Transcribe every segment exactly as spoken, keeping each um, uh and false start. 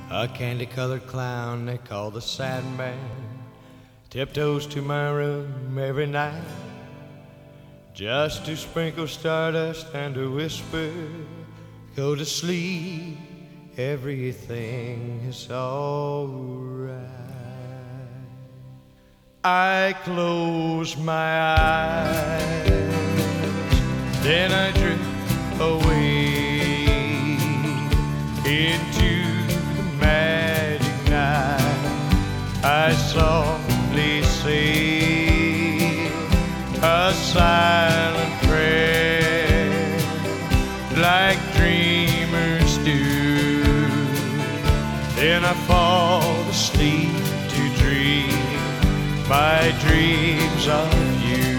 A candy-colored clown they call the Sandman tiptoes to my room every night just to sprinkle stardust and to whisper, go to sleep, everything is all right. I close my eyes, then I drift away into the magic night. I softly say a silent prayer like dreamers do, then I fall asleep to dream my dreams of you.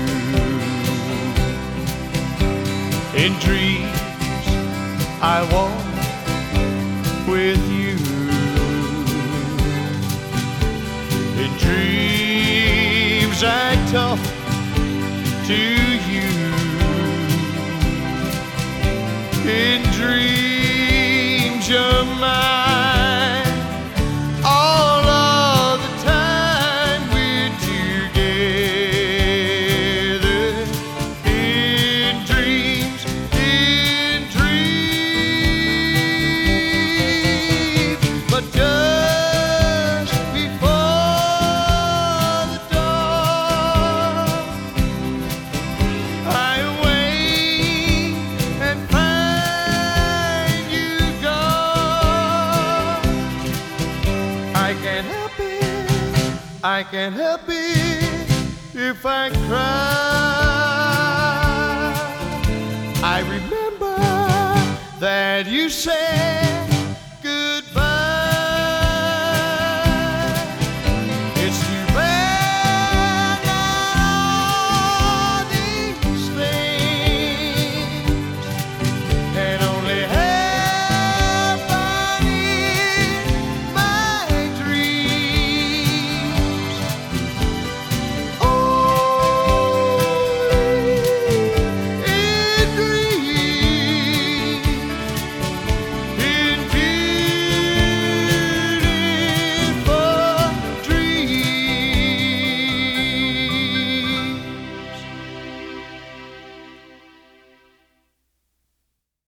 In dreams I walk with you. In dreams I talk to you. In dreams you're mine. All of the time we're together. In dreams, in dreams. But just before the dawn, I awake and find you gone. I can't help it, I can't help it if I cry. I remember that you said